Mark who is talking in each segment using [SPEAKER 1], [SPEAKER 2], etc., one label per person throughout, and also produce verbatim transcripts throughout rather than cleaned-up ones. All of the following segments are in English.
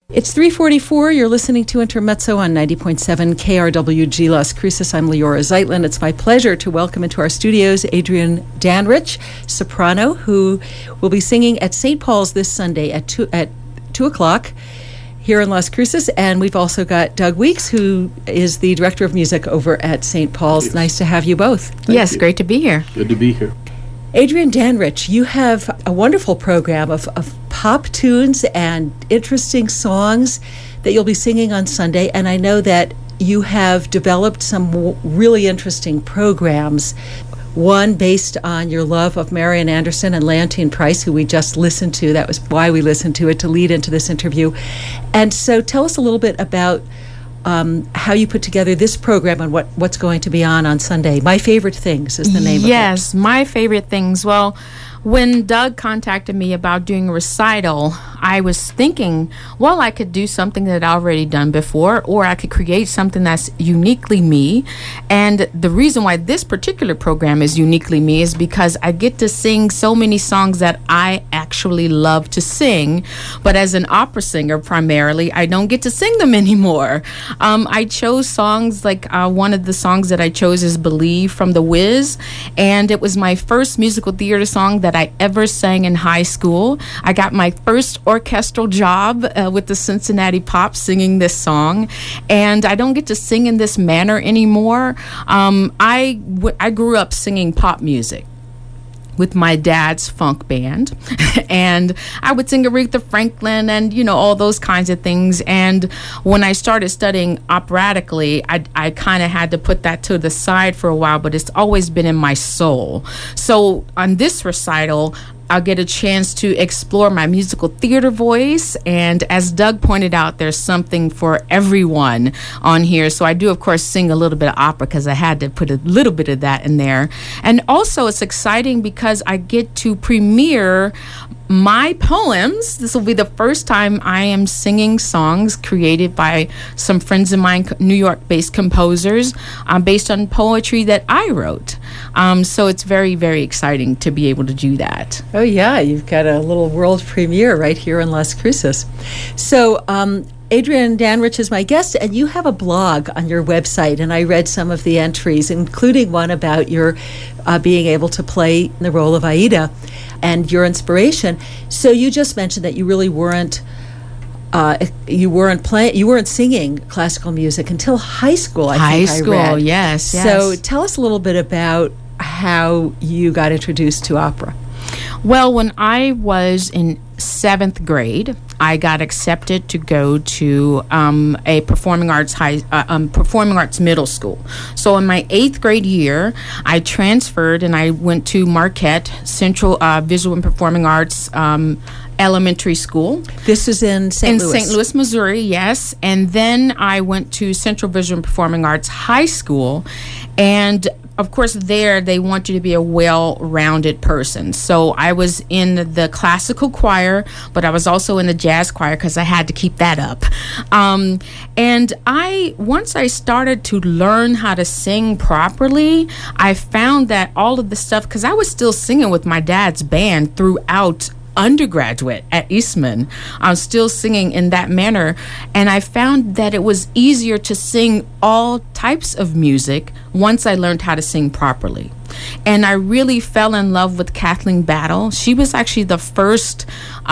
[SPEAKER 1] It's three forty-four. You're listening to Intermezzo on ninety point seven K R W G Las Cruces. I'm Leora Zeitlin. It's my pleasure to welcome into our studios Adrienne Danrich, soprano, who will be singing at Saint Paul's this Sunday at two, at two o'clock here in Las Cruces. And we've also got Doug Weeks, who is the director of music over at Saint Paul's.
[SPEAKER 2] Yes.
[SPEAKER 1] Nice to have you both.
[SPEAKER 3] Thank yes, you. Great to be here.
[SPEAKER 2] Good to be here.
[SPEAKER 1] Adrienne Danrich, you have a wonderful program of, of pop tunes and interesting songs that you'll be singing on Sunday, and I know that you have developed some w- really interesting programs, one based on your love of Marian Anderson and Leontyne Price, who we just listened to. That was why we listened to it, to lead into this interview. And so tell us a little bit about Um, how you put together this program and what, what's going to be on on Sunday. My Favorite Things is the name
[SPEAKER 3] yes,
[SPEAKER 1] of it.
[SPEAKER 3] Yes, My Favorite Things. Well, when Doug contacted me about doing a recital, I was thinking, well, I could do something that I've already done before, or I could create something that's uniquely me. And the reason why this particular program is uniquely me is because I get to sing so many songs that I actually love to sing. But as an opera singer, primarily, I don't get to sing them anymore. Um, I chose songs like uh, one of the songs that I chose is Believe from The Wiz. And it was my first musical theater song that I ever sang in high school. I got my first orchestral job uh, with the Cincinnati Pops singing this song, and I don't get to sing in this manner anymore. Um, I, w- I grew up singing pop music with my dad's funk band, and I would sing Aretha Franklin and, you know, all those kinds of things. And when I started studying operatically, I, I kind of had to put that to the side for a while, but it's always been in my soul. So on this recital, I'll get a chance to explore my musical theater voice. And as Doug pointed out, there's something for everyone on here. So I do, of course, sing a little bit of opera because I had to put a little bit of that in there. And also it's exciting because I get to premiere my poems. This will be the first time I am singing songs created by some friends of mine, New York-based composers, um, based on poetry that I wrote. Um, so it's very, very exciting to be able to do that.
[SPEAKER 1] Oh, yeah. You've got a little world premiere right here in Las Cruces. So, um, Adrienne Danrich is my guest, and you have a blog on your website, and I read some of the entries, including one about your uh, being able to play the role of Aida and your inspiration. So you just mentioned that you really weren't uh, you weren't playing, you weren't singing classical music until high school. I
[SPEAKER 3] high
[SPEAKER 1] think
[SPEAKER 3] school,
[SPEAKER 1] I read.
[SPEAKER 3] yes, yes.
[SPEAKER 1] So tell us a little bit about how you got introduced to opera.
[SPEAKER 3] Well, when I was in seventh grade, I got accepted to go to um, a performing arts high, uh, um, performing arts middle school. So in my eighth grade year, I transferred and I went to Marquette Central uh, Visual and Performing Arts um, Elementary School.
[SPEAKER 1] This is in Saint Louis.
[SPEAKER 3] In Saint Louis, Missouri, yes. And then I went to Central Visual and Performing Arts High School, and of course, there they want you to be a well-rounded person. So I was in the classical choir, but I was also in the jazz choir because I had to keep that up. Um, and I, once I started to learn how to sing properly, I found that all of the stuff, because I was still singing with my dad's band throughout undergraduate at Eastman. I was still singing in that manner, and I found that it was easier to sing all types of music once I learned how to sing properly. And I really fell in love with Kathleen Battle. She was actually the first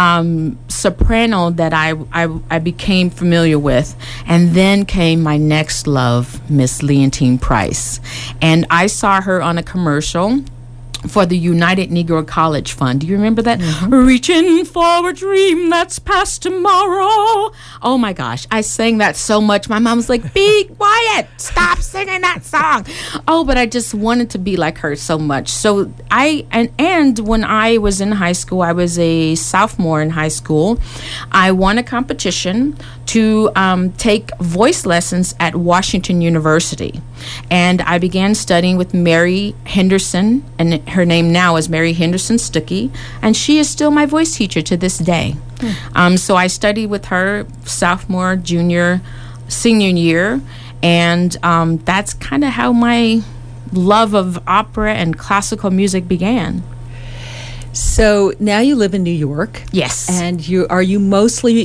[SPEAKER 3] um, soprano that I, I I became familiar with. And then came my next love, Miss Leontyne Price. And I saw her on a commercial for the United Negro College Fund. Do you remember that? Mm-hmm. Reaching for a dream that's past tomorrow. Oh my gosh, I sang that so much. My mom was like, be quiet, stop singing that song. Oh, but I just wanted to be like her so much. So I, and, and when I was in high school, I was a sophomore in high school, I won a competition to um, take voice lessons at Washington University. And I began studying with Mary Henderson, and her name now is Mary Henderson Stuckey, and she is still my voice teacher to this day. Hmm. Um, so I studied with her sophomore, junior, senior year, and um, that's kind of how my love of opera and classical music began.
[SPEAKER 1] So now you live in New York.
[SPEAKER 3] Yes.
[SPEAKER 1] And you are you mostly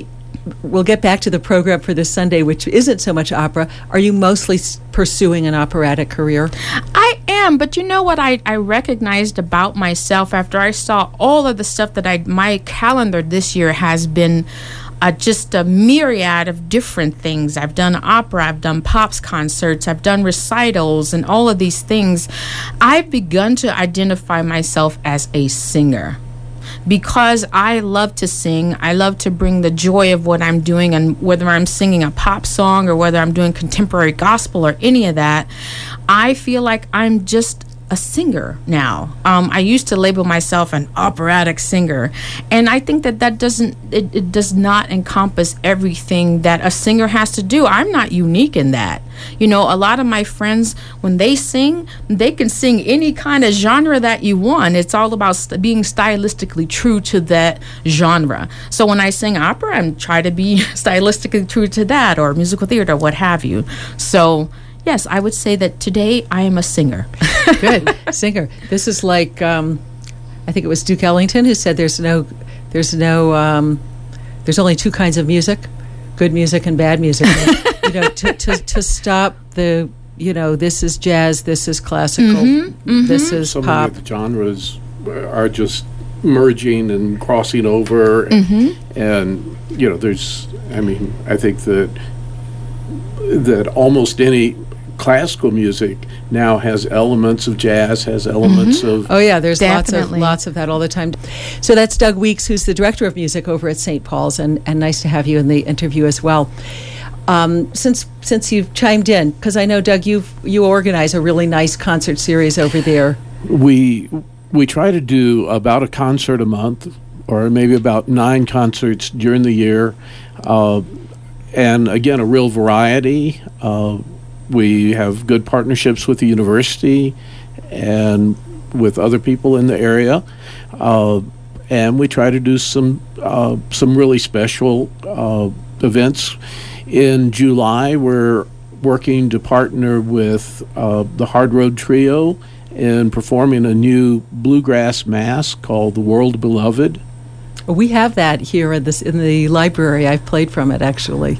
[SPEAKER 1] we'll get back to the program for this Sunday, which isn't so much opera. Are you mostly s- pursuing an operatic career?
[SPEAKER 3] I am, but you know what I, I recognized about myself after I saw all of the stuff that I, my calendar this year has been Uh, just a myriad of different things. I've done opera, I've done pops concerts, I've done recitals, and all of these things. I've begun to identify myself as a singer because I love to sing. I love to bring the joy of what I'm doing, and whether I'm singing a pop song or whether I'm doing contemporary gospel or any of that, I feel like I'm just a singer now. Um, I used to label myself an operatic singer, and I think that that doesn't, it, it does not encompass everything that a singer has to do. I'm not unique in that. You know, a lot of my friends, when they sing, they can sing any kind of genre that you want. It's all about st- being stylistically true to that genre. So when I sing opera, I try to be stylistically true to that, or musical theater, what have you. So yes, I would say that today I am a singer.
[SPEAKER 1] Good, singer. This is like, um, I think it was Duke Ellington who said there's no, there's no, um, there's only two kinds of music, good music and bad music. You know, to, to, to stop the, you know, this is jazz, this is classical,
[SPEAKER 3] Mm-hmm, mm-hmm.
[SPEAKER 1] this is
[SPEAKER 2] Some
[SPEAKER 1] pop.
[SPEAKER 2] of the genres are just merging and crossing over.
[SPEAKER 3] Mm-hmm.
[SPEAKER 2] And, you know, there's, I mean, I think that that almost any classical music now has elements of jazz, has elements
[SPEAKER 3] Mm-hmm.
[SPEAKER 2] of...
[SPEAKER 1] Oh yeah, there's
[SPEAKER 3] Definitely.
[SPEAKER 1] lots of lots of that all the time. So that's Doug Weeks, who's the director of music over at Saint Paul's, and, and nice to have you in the interview as well. Um, since since you've chimed in, because I know Doug, you you organize a really nice concert series over there.
[SPEAKER 2] We we try to do about a concert a month, or maybe about nine concerts during the year, uh, and again, a real variety. Uh, we have good partnerships with the university and with other people in the area, uh, and we try to do some uh, some really special uh, events. In July, we're working to partner with uh, the Hard Road Trio in performing a new bluegrass mass called The World Beloved.
[SPEAKER 1] We have that here in this in the library. I've played from it actually.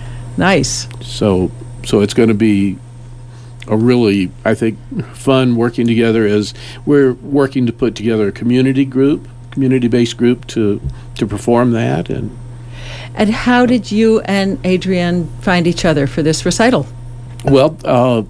[SPEAKER 1] Nice.
[SPEAKER 2] So, so it's going to be a really, I think, fun working together as we're working to put together a community group, community-based group to to perform that. And
[SPEAKER 1] And how did you and Adrienne find each other for this recital?
[SPEAKER 2] well, uh,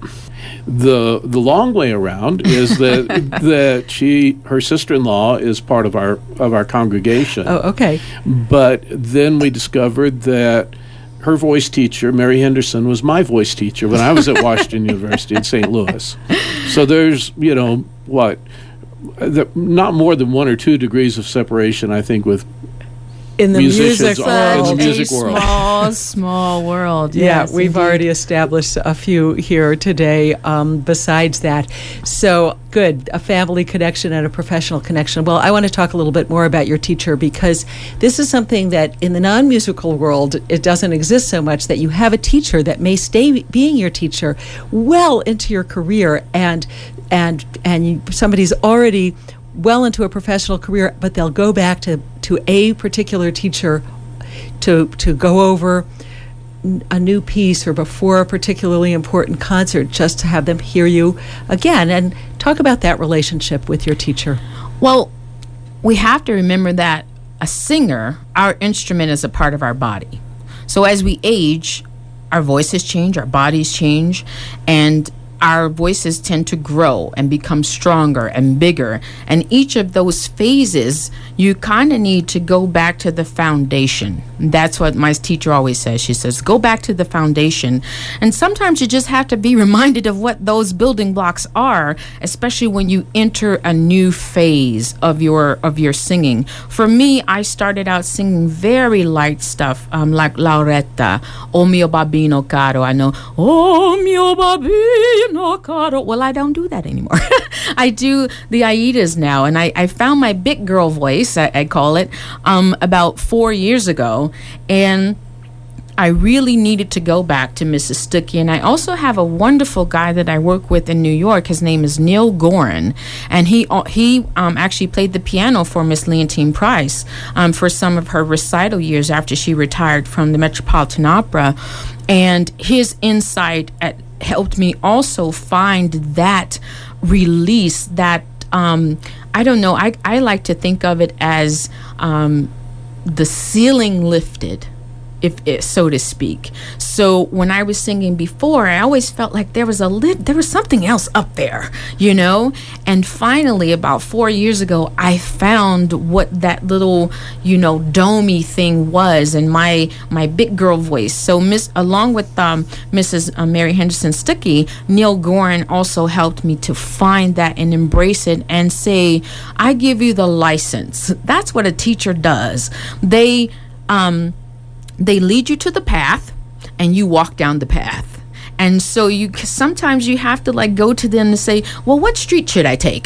[SPEAKER 2] the the long way around is that that she her sister-in-law is part of our of our congregation.
[SPEAKER 1] Oh, okay.
[SPEAKER 2] But then we discovered that her voice teacher, Mary Henderson, was my voice teacher when I was at Washington University in Saint Louis. So there's, you know, what, the, not more than one or two degrees of separation, I think, with
[SPEAKER 1] In the
[SPEAKER 2] musicians
[SPEAKER 1] music
[SPEAKER 2] are in the
[SPEAKER 1] world.
[SPEAKER 2] music
[SPEAKER 3] a
[SPEAKER 2] world.
[SPEAKER 3] small, small world.
[SPEAKER 1] Yeah,
[SPEAKER 3] Yes,
[SPEAKER 1] we've
[SPEAKER 3] indeed.
[SPEAKER 1] already established a few here today um, besides that. So, good, a family connection and a professional connection. Well, I want to talk a little bit more about your teacher because this is something that in the non-musical world, it doesn't exist so much, that you have a teacher that may stay being your teacher well into your career, and and and you, somebody's already well into a professional career, but they'll go back to, to a particular teacher to to go over n- a new piece or before a particularly important concert, just to have them hear you again. And talk about that relationship with your teacher.
[SPEAKER 3] Well, we have to remember that a singer, our instrument is a part of our body. So as we age, our voices change, our bodies change, and our voices tend to grow and become stronger and bigger. And each of those phases, you kind of need to go back to the foundation. That's what my teacher always says. She says, go back to the foundation. And sometimes you just have to be reminded of what those building blocks are, especially when you enter a new phase of your of your singing. For me, I started out singing very light stuff, um, like Lauretta, O mio babino caro. I know, O mio babino caro. Well, I don't do that anymore. I do the Aidas now, and I, I found my big girl voice, I, I call it, um, about four years ago. And I really needed to go back to Missus Stuckey. And I also have a wonderful guy that I work with in New York. His name is Neil Gorin, and he he um, actually played the piano for Miss Leontine Price um, for some of her recital years after she retired from the Metropolitan Opera. And his insight at, helped me also find that release, that um, I don't know, I, I like to think of it as um, the ceiling lifted, if it, so to speak. So when I was singing before, I always felt like there was a lit, there was something else up there, you know. And finally, about four years ago, I found what that little, you know, domey thing was in my my big girl voice. So Miss, along with um, Missus Uh, Mary Henderson Stuckey, Neil Gorin also helped me to find that and embrace it and say, I give you the license. That's what a teacher does. They um. They lead you to the path, and you walk down the path. And so you sometimes you have to like go to them and say, well, what street should I take?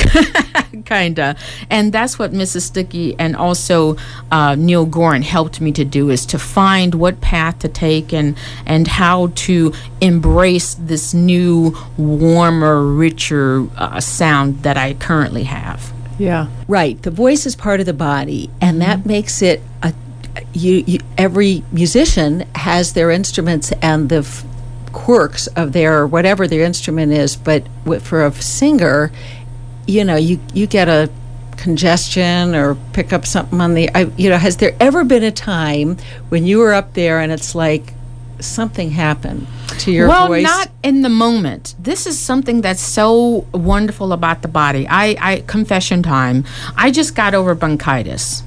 [SPEAKER 3] Kinda. And that's what Missus Stuckey and also uh, Neil Gorin helped me to do, is to find what path to take and and how to embrace this new, warmer, richer uh, sound that I currently have.
[SPEAKER 1] Yeah. Right. The voice is part of the body, and mm-hmm. that makes it a You, you, every musician has their instruments and the f- quirks of their whatever their instrument is, but w- for a singer, you know, you you get a congestion or pick up something on the, I, you know, has there ever been a time when you were up there and it's like something happened to your
[SPEAKER 3] well,
[SPEAKER 1] voice?
[SPEAKER 3] Well, not in the moment. This is something that's so wonderful about the body. I, I confession time. I just got over bronchitis.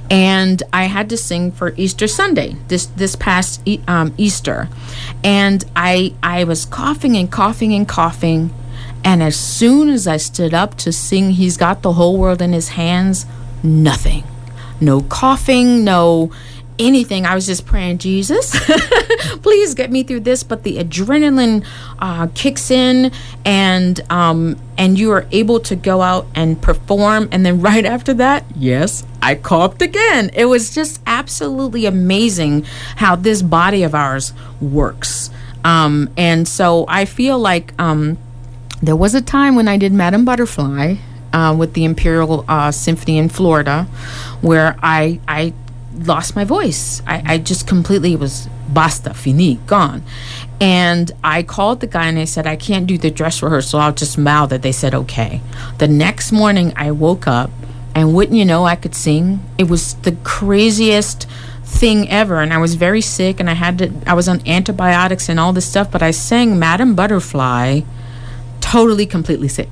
[SPEAKER 3] And I had to sing for Easter Sunday, this this past e- um, Easter. And I I was coughing and coughing and coughing. And as soon as I stood up to sing He's Got the Whole World in His Hands, nothing. No coughing, no anything. I was just praying, Jesus, please get me through this. But the adrenaline uh, kicks in, and um, and you are able to go out and perform. And then right after that, yes, I coughed again. It was just absolutely amazing how this body of ours works. Um, and so I feel like um, there was a time when I did Madame Butterfly uh, with the Imperial uh, Symphony in Florida, where I I lost my voice. I, I just completely was basta, fini, gone. And I called the guy and I said, I can't do the dress rehearsal. I'll just mouth it. They said, okay. The next morning I woke up, and wouldn't you know, I could sing. It was the craziest thing ever. And I was very sick, and I had to, I was on antibiotics and all this stuff, but I sang Madame Butterfly totally, completely sick.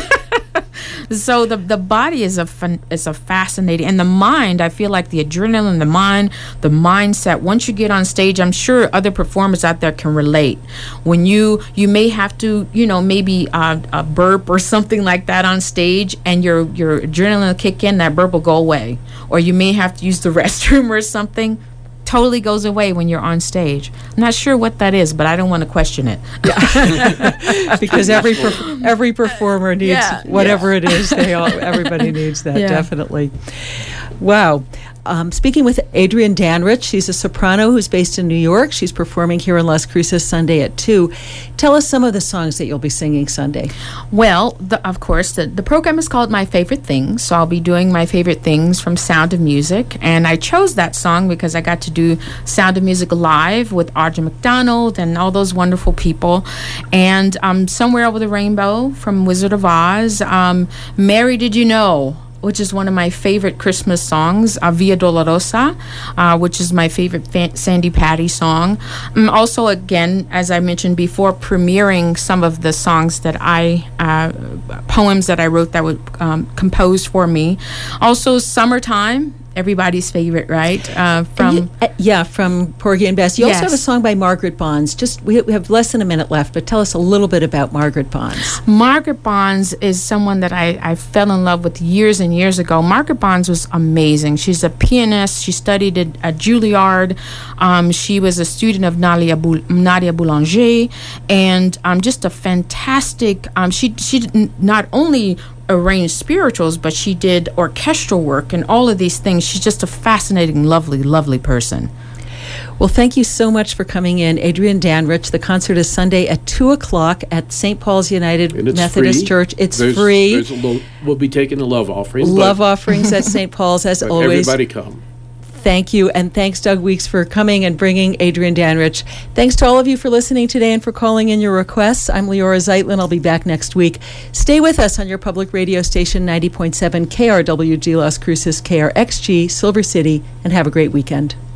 [SPEAKER 3] So the the body is a fun, is a fascinating, and the mind, I feel like the adrenaline, the mind, the mindset, once you get on stage, I'm sure other performers out there can relate. When you, you may have to, you know, maybe uh, a burp or something like that on stage, and your, your adrenaline will kick in, that burp will go away. Or you may have to use the restroom or something. Totally goes away when you're on stage. I'm not sure what that is, but I don't want to question it.
[SPEAKER 1] Yeah. Because every per- every performer needs yeah, whatever yeah. it is. They all everybody needs that, yeah. Definitely. Wow. Um, speaking with Adrienne Danrich, she's a soprano who's based in New York. She's performing here in Las Cruces Sunday at two. Tell us some of the songs that you'll be singing Sunday.
[SPEAKER 3] Well, the, of course, the, the program is called My Favorite Things, so I'll be doing My Favorite Things from Sound of Music. And I chose that song because I got to do Sound of Music live with Audra McDonald and all those wonderful people. And um, Somewhere Over the Rainbow from Wizard of Oz. Um, Mary, Did You Know? Which is one of my favorite Christmas songs, uh, Via Dolorosa, uh, which is my favorite fa- Sandy Patty song. Um, also, again, as I mentioned before, premiering some of the songs that I, uh, poems that I wrote that were um, composed for me. Also, Summertime. Everybody's favorite, right? Uh, from
[SPEAKER 1] you, uh, yeah, from Porgy and Bess. You
[SPEAKER 3] yes.
[SPEAKER 1] also have a song by Margaret Bonds. Just we, we have less than a minute left, but tell us a little bit about Margaret Bonds.
[SPEAKER 3] Margaret Bonds is someone that I, I fell in love with years and years ago. Margaret Bonds was amazing. She's a pianist. She studied at, at Juilliard. Um, she was a student of Nadia, Boul- Nadia Boulanger, and um, just a fantastic. Um, she she not only arranged spirituals, but she did orchestral work and all of these things. She's just a fascinating, lovely, lovely person.
[SPEAKER 1] Well, thank you so much for coming in, Adrienne Danrich. The concert is Sunday at two o'clock at Saint Paul's United Methodist
[SPEAKER 2] free.
[SPEAKER 1] Church. It's
[SPEAKER 2] there's,
[SPEAKER 1] free.
[SPEAKER 2] There's a little, we'll be taking the love offerings.
[SPEAKER 1] Love offerings at Saint Paul's, as
[SPEAKER 2] but
[SPEAKER 1] always.
[SPEAKER 2] Everybody come.
[SPEAKER 1] Thank you, and thanks, Doug Weeks, for coming and bringing Adrienne Danrich. Thanks to all of you for listening today and for calling in your requests. I'm Leora Zeitlin. I'll be back next week. Stay with us on your public radio station, ninety point seven K R W G Las Cruces, K R X G, Silver City, and have a great weekend.